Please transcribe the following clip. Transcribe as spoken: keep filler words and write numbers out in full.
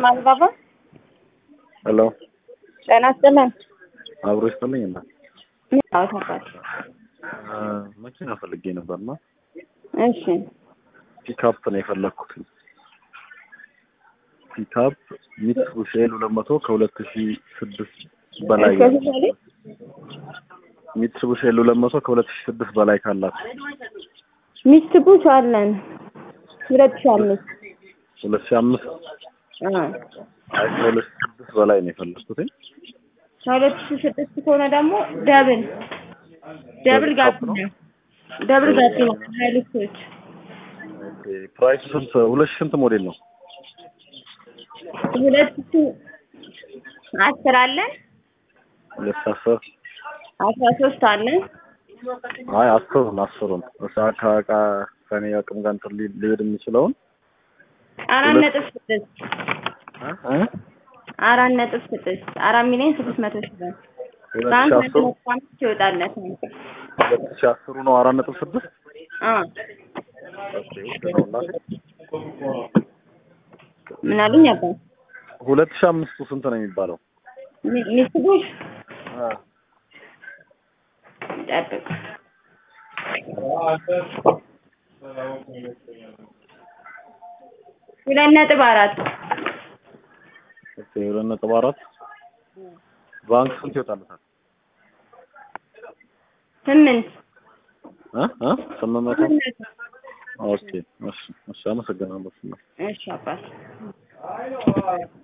ማልባባ ሄሎ ጤና ይስጥልኝ። አብሮ ይስጥልኝ እና ምን አውታባት? መኪና ፈልጌ ነበርና። እሺ ፒካፕ ነው የፈለኩት። ፒካፕ ሚትሱቢሺ ኤል ሁለት መቶ ከሁለት ሺህ ስድስት በላይ ሚትሱቢሺ ኤል ሁለት መቶ ከሁለት ሺህ ስድስት በላይ ካላት ሚትሱቢሺ አለን ሁለት ሺህ አምስት ሁለት ሺህ አምስት አዎ አይ ሁለት ሺህ ስድስት በላይ ነው የፈለኩት። ሁለት ሺህ ስድስት ከሆነ ደግሞ ደብል ደብል ጋፕ ነው ደብል ጋፕ ነው ሃይሉክሶች። ኦኬ ፕራይስ ስንት? ሁለት ሺህ ስንት ሞዴል ነው? ሁለት ሺህ አስር አለን ሁለት ሺህ አስር አስራ ሶስት አለን። አይ አስሩን አስሩን እሳካ ካ ከኔ አቅም ጋር እንትን ሊሄድ የሚችለውን አራት ነጥብ ስድስት እ አራት ነጥብ ስድስት አራት ሚሊዮን ስድስት መቶ ሺህ ብር ሁለት ሺህ አስር ይወጣለት። ሁለት ሺህ አስሩ ነው አራት ነጥብ ስድስት አዎ ኦኬ ደውልና ምን አሉኝ አባ? ሁለት ሺህ አምስቱ ስንት ነው የሚባለው? ሚትሱቢሺ አ ጠብቅ ሁለት ነጥብ አራት ኦኬ ሁለት ነጥብ አራት ባንክ ስንት ይወጣልታል? ስምንት እ እ ስምንት መቶ ኦኬ እሺ እሺ አመሰግናለሁ። እሺ አባት